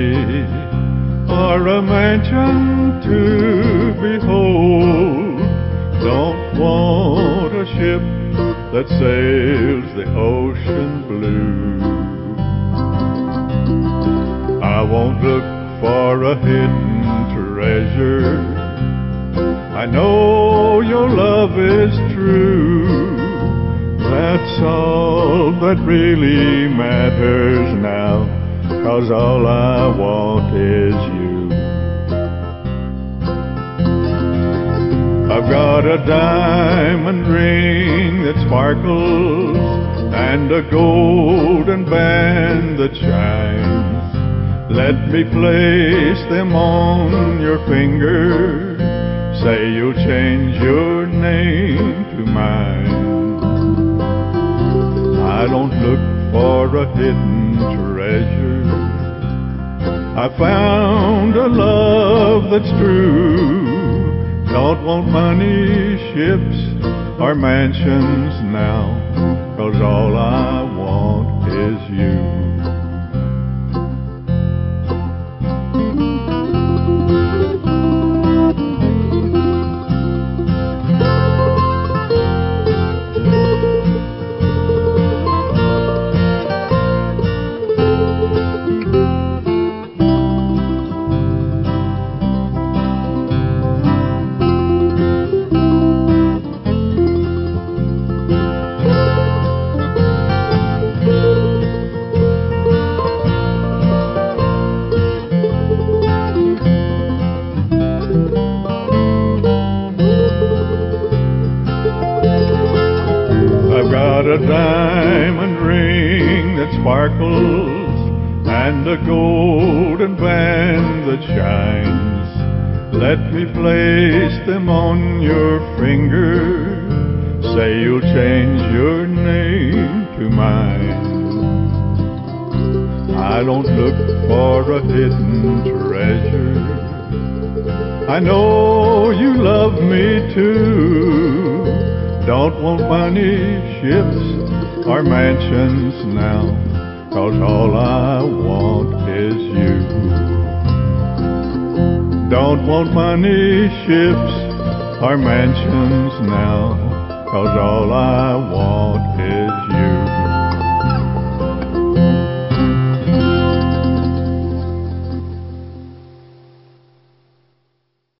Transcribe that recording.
or a mansion to behold. Don't want a ship that sails the ocean blue. I won't look for a hidden treasure. I know your love is true. That's all that really matters now, 'cause all I want is you. I've got a diamond ring that sparkles and a golden band that shines. Let me place them on your finger. Say you'll change your name to mine. I don't look for a hidden treasure. I found a love that's true. Don't want money, ships, or mansions now, 'cause all I want is you. I've got a diamond ring that sparkles and a golden band that shines. Let me place them on your finger. Say you'll change your name to mine. I don't look for a hidden treasure. I know you love me too. Don't want money, ships, or mansions now, 'cause all I want is you. Don't want money, ships, or mansions now, 'cause all I want